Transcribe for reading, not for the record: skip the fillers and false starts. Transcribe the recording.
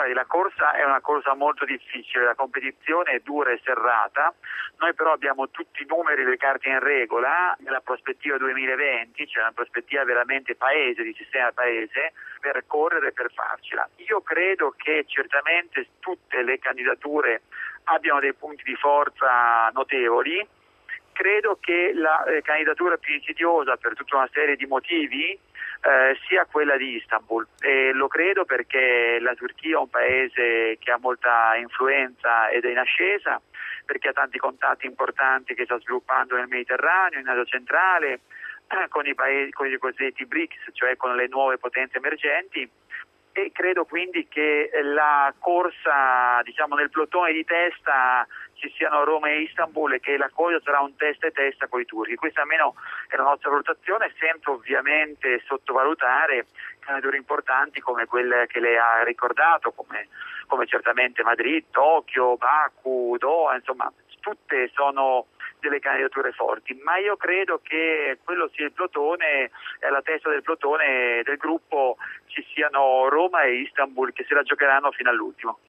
Guardi, la corsa è una corsa molto difficile, la competizione è dura e serrata, noi però abbiamo tutti i numeri e le carte in regola nella prospettiva 2020, cioè una prospettiva veramente paese, di sistema paese, per correre e per farcela. Io credo che certamente tutte le candidature abbiano dei punti di forza notevoli. Credo che la candidatura più insidiosa per tutta una serie di motivi sia quella di Istanbul, e lo credo perché la Turchia è un paese che ha molta influenza ed è in ascesa, perché ha tanti contatti importanti che sta sviluppando nel Mediterraneo, in Asia centrale, con i paesi, con i cosiddetti BRICS, cioè con le nuove potenze emergenti, e credo quindi che la corsa, diciamo, nel plotone di testa ci siano Roma e Istanbul, e che la cosa sarà un testa e testa con i turchi. Questa almeno è la nostra valutazione, senza ovviamente sottovalutare candidature importanti come quelle che lei ha ricordato, come certamente Madrid, Tokyo, Baku, Doha, insomma tutte sono delle candidature forti, ma io credo che quello sia il plotone, e alla testa del plotone del gruppo ci siano Roma e Istanbul, che se la giocheranno fino all'ultimo.